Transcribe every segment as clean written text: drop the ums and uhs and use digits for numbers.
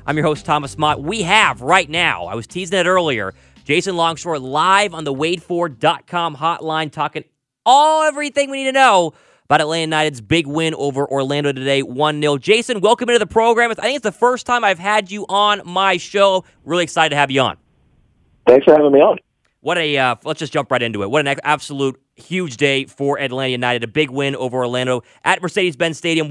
I'm your host, Thomas Mott. We have right now, I was teasing it earlier, Jason Longshore live on the WadeFord.com hotline talking everything we need to know about Atlanta United's big win over Orlando today, 1-0. Jason, welcome into the program. I think it's the first time I've had you on my show. Really excited to have you on. Thanks for having me on. Let's just jump right into it. What an absolute huge day for Atlanta United. A big win over Orlando at Mercedes-Benz Stadium.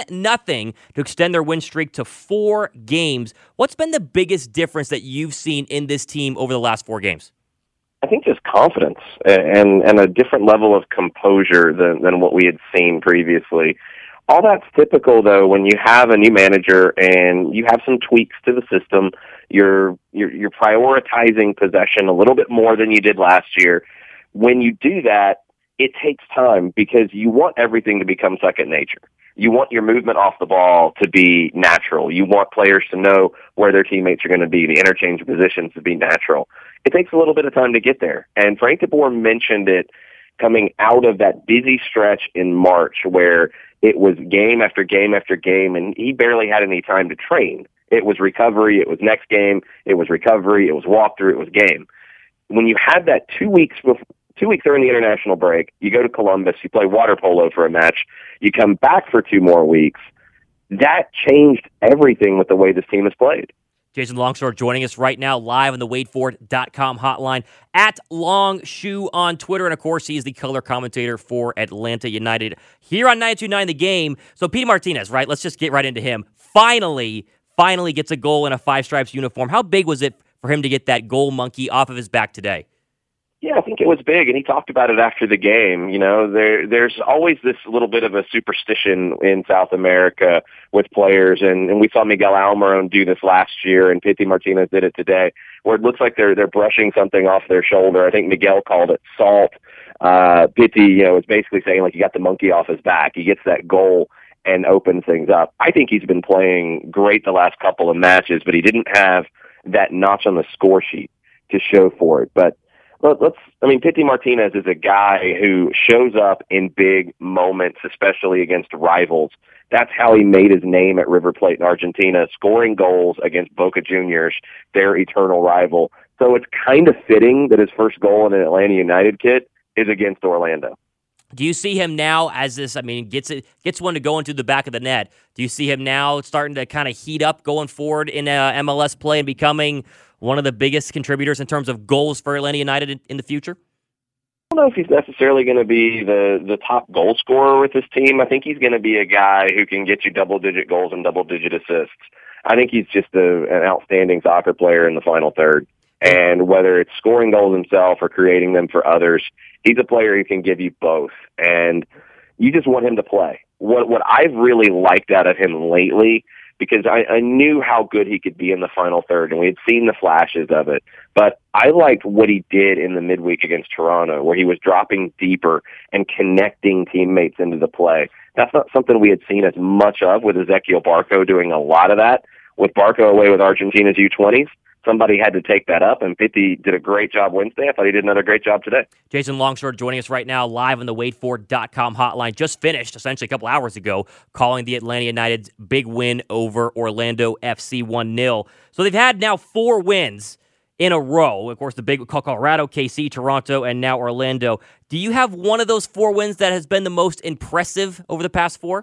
1-0 to extend their win streak to 4 games. What's been the biggest difference that you've seen in this team over the last 4 games? I think just confidence and a different level of composure than what we had seen previously. All that's typical, though, when you have a new manager and you have some tweaks to the system. You're prioritizing possession a little bit more than you did last year. When you do that, it takes time because you want everything to become second nature. You want your movement off the ball to be natural. You want players to know where their teammates are going to be, the interchange of positions to be natural. It takes a little bit of time to get there. And Frank DeBoer mentioned it coming out of that busy stretch in March where it was game after game after game, and he barely had any time to train. It was recovery, it was next game, it was recovery, it was walkthrough, it was game. When you had that 2 weeks during the international break, you go to Columbus, you play water polo for a match, you come back for 2 more weeks, that changed everything with the way this team has played. Jason Longshore joining us right now live on the WadeFord.com hotline at Longshoe on Twitter. And, of course, he's the color commentator for Atlanta United here on 92.9 The Game. So, Pity Martinez, right? Let's just get right into him. Finally gets a goal in a Five Stripes uniform. How big was it for him to get that goal monkey off of his back today? Yeah, I think it was big, and he talked about it after the game. You know, there's always this little bit of a superstition in South America with players, and we saw Miguel Almiron do this last year, and Pity Martinez did it today, where it looks like they're brushing something off their shoulder. I think Miguel called it salt. Pity, is basically saying, like, he got the monkey off his back. He gets that goal and opens things up. I think he's been playing great the last couple of matches, but he didn't have that notch on the score sheet to show for it. But Pity Martinez is a guy who shows up in big moments, especially against rivals. That's how he made his name at River Plate in Argentina, scoring goals against Boca Juniors, their eternal rival. So it's kind of fitting that his first goal in an Atlanta United kit is against Orlando. Do you see him now as this, gets one to go into the back of the net? Do you see him now starting to kind of heat up going forward in MLS play and becoming one of the biggest contributors in terms of goals for Atlanta United in the future? I don't know if he's necessarily going to be the top goal scorer with his team. I think he's going to be a guy who can get you double-digit goals and double-digit assists. I think he's just an outstanding soccer player in the final third. And whether it's scoring goals himself or creating them for others, he's a player who can give you both. And you just want him to play. What I've really liked out of him lately, because I knew how good he could be in the final third, and we had seen the flashes of it. But I liked what he did in the midweek against Toronto, where he was dropping deeper and connecting teammates into the play. That's not something we had seen as much of, with Ezequiel Barco doing a lot of that. With Barco away with Argentina's U20s, somebody had to take that up, and Pity did a great job Wednesday. I thought he did another great job today. Jason Longshore joining us right now live on the WadeFord.com hotline. Just finished, essentially a couple hours ago, calling the Atlanta United's big win over Orlando FC 1-0. So they've had now 4 wins in a row. Of course, the big Colorado, KC, Toronto, and now Orlando. Do you have one of those 4 wins that has been the most impressive over the past 4?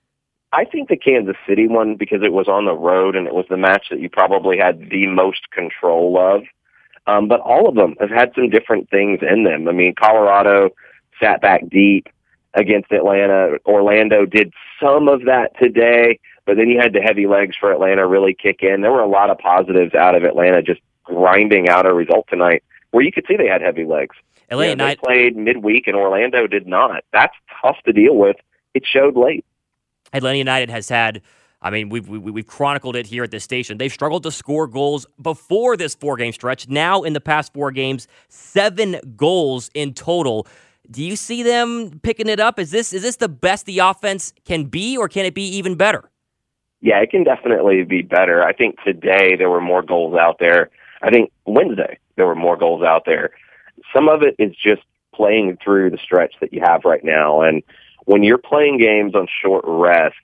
I think the Kansas City one, because it was on the road and it was the match that you probably had the most control of. But all of them have had some different things in them. I mean, Colorado sat back deep against Atlanta. Orlando did some of that today, but then you had the heavy legs for Atlanta really kick in. There were a lot of positives out of Atlanta just grinding out a result tonight where you could see they had heavy legs. They played midweek and Orlando did not. That's tough to deal with. It showed late. Atlanta United has had, we've chronicled it here at this station. They've struggled to score goals before this 4-game stretch. Now, in the past 4 games, 7 goals in total. Do you see them picking it up? Is this the best the offense can be, or can it be even better? Yeah, it can definitely be better. I think today there were more goals out there. I think Wednesday there were more goals out there. Some of it is just playing through the stretch that you have right now, and when you're playing games on short rest,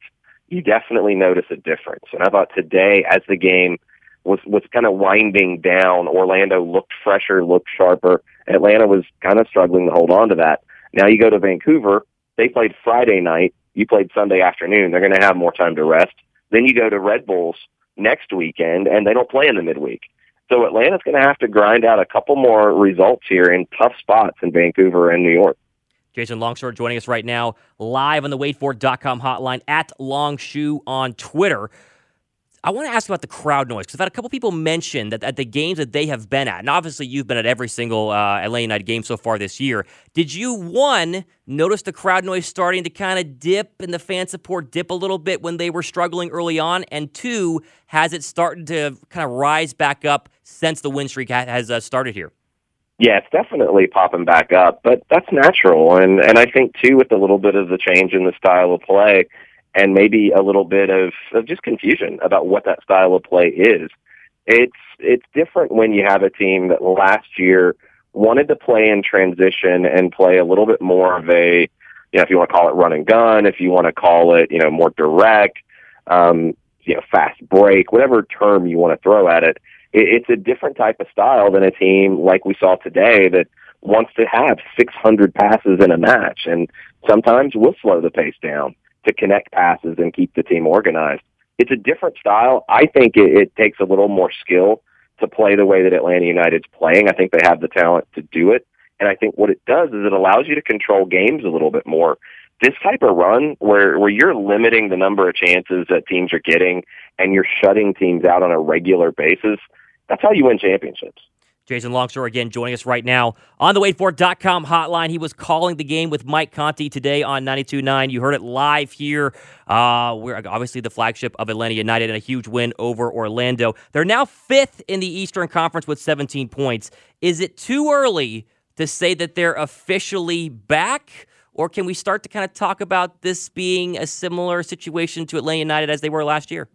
you definitely notice a difference. And I thought today, as the game was kind of winding down, Orlando looked fresher, looked sharper. Atlanta was kind of struggling to hold on to that. Now you go to Vancouver, they played Friday night, you played Sunday afternoon. They're going to have more time to rest. Then you go to Red Bulls next weekend, and they don't play in the midweek. So Atlanta's going to have to grind out a couple more results here in tough spots in Vancouver and New York. Jason Longshore joining us right now live on the waitfor.com hotline at Longshoe on Twitter. I want to ask about the crowd noise, because I've had a couple people mention that at the games that they have been at, and obviously you've been at every single Atlanta United game so far this year, did you, one, notice the crowd noise starting to kind of dip and the fan support dip a little bit when they were struggling early on? And two, has it started to kind of rise back up since the win streak has started here? Yeah, it's definitely popping back up, but that's natural. And I think, too, with a little bit of the change in the style of play and maybe a little bit of just confusion about what that style of play is, it's different when you have a team that last year wanted to play in transition and play a little bit more of a, if you want to call it run and gun, if you want to call it, more direct, fast break, whatever term you want to throw at it. It's a different type of style than a team like we saw today that wants to have 600 passes in a match, and sometimes will slow the pace down to connect passes and keep the team organized. It's a different style. I think it takes a little more skill to play the way that Atlanta United's playing. I think they have the talent to do it, and I think what it does is it allows you to control games a little bit more. This type of run where you're limiting the number of chances that teams are getting and you're shutting teams out on a regular basis, that's how you win championships. Jason Longshore again joining us right now on the waitfor.com hotline. He was calling the game with Mike Conti today on 92.9. You heard it live here. We're obviously the flagship of Atlanta United and a huge win over Orlando. They're now 5th in the Eastern Conference with 17 points. Is it too early to say that they're officially back? Or can we start to kind of talk about this being a similar situation to Atlanta United as they were last year?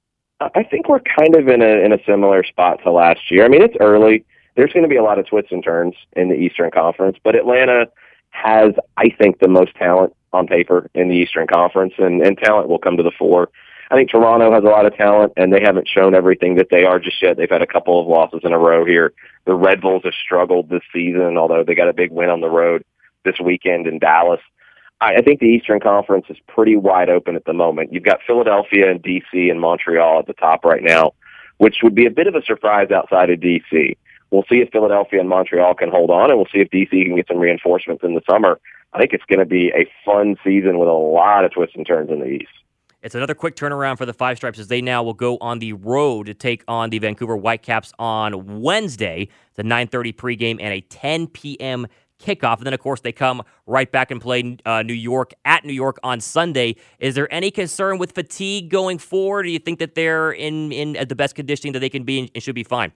I think we're kind of in a similar spot to last year. I mean, it's early. There's going to be a lot of twists and turns in the Eastern Conference, but Atlanta has, I think, the most talent on paper in the Eastern Conference, and talent will come to the fore. I think Toronto has a lot of talent, and they haven't shown everything that they are just yet. They've had a couple of losses in a row here. The Red Bulls have struggled this season, although they got a big win on the road this weekend in Dallas. I think the Eastern Conference is pretty wide open at the moment. You've got Philadelphia and D.C. and Montreal at the top right now, which would be a bit of a surprise outside of D.C. We'll see if Philadelphia and Montreal can hold on, and we'll see if D.C. can get some reinforcements in the summer. I think it's going to be a fun season with a lot of twists and turns in the East. It's another quick turnaround for the Five Stripes as they now will go on the road to take on the Vancouver Whitecaps on Wednesday. It's a 9:30 pregame and a 10 p.m. kickoff. And then, of course, they come right back and play New York at New York on Sunday. Is there any concern with fatigue going forward? Or do you think that they're in at the best conditioning that they can be and should be fine?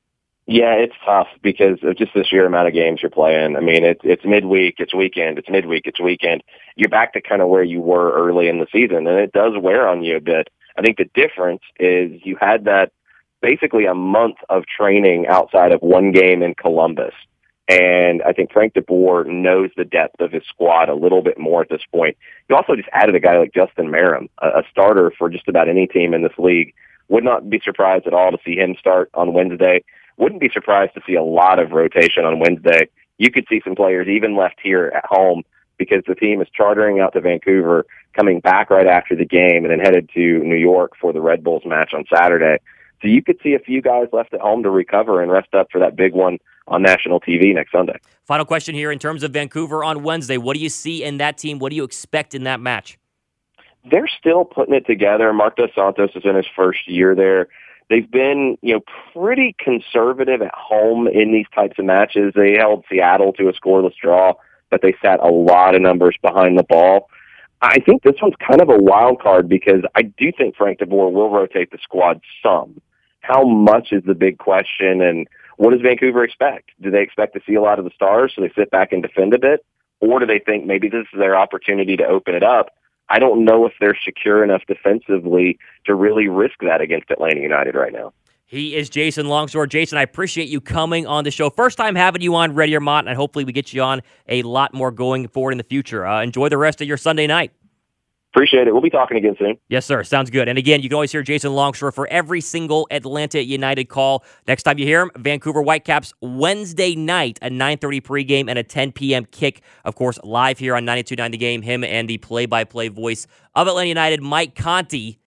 Yeah, it's tough because of just the sheer amount of games you're playing. I mean, it's midweek, it's weekend, it's midweek, it's weekend. You're back to kind of where you were early in the season, and it does wear on you a bit. I think the difference is you had that basically a month of training outside of one game in Columbus. And I think Frank DeBoer knows the depth of his squad a little bit more at this point. He also just added a guy like Justin Merrim, a starter for just about any team in this league. Would not be surprised at all to see him start on Wednesday. Wouldn't be surprised to see a lot of rotation on Wednesday. You could see some players even left here at home because the team is chartering out to Vancouver, coming back right after the game, and then headed to New York for the Red Bulls match on Saturday. So you could see a few guys left at home to recover and rest up for that big one on national TV next Sunday. Final question here in terms of Vancouver on Wednesday. What do you see in that team? What do you expect in that match? They're still putting it together. Mark Dos Santos is in his first year there. They've been, pretty conservative at home in these types of matches. They held Seattle to a scoreless draw, but they sat a lot of numbers behind the ball. I think this one's kind of a wild card because I do think Frank DeBoer will rotate the squad some. How much is the big question, and what does Vancouver expect? Do they expect to see a lot of the stars so they sit back and defend a bit? Or do they think maybe this is their opportunity to open it up? I don't know if they're secure enough defensively to really risk that against Atlanta United right now. He is Jason Longshore. Jason, I appreciate you coming on the show. First time having you on Ready or Not, and hopefully we get you on a lot more going forward in the future. Enjoy the rest of your Sunday night. Appreciate it. We'll be talking again soon. Yes, sir. Sounds good. And again, you can always hear Jason Longshore for every single Atlanta United call. Next time you hear him, Vancouver Whitecaps Wednesday night, a 9:30 pregame and a 10 p.m. kick. Of course, live here on 92.9 The Game. Him and the play-by-play voice of Atlanta United, Mike Conti.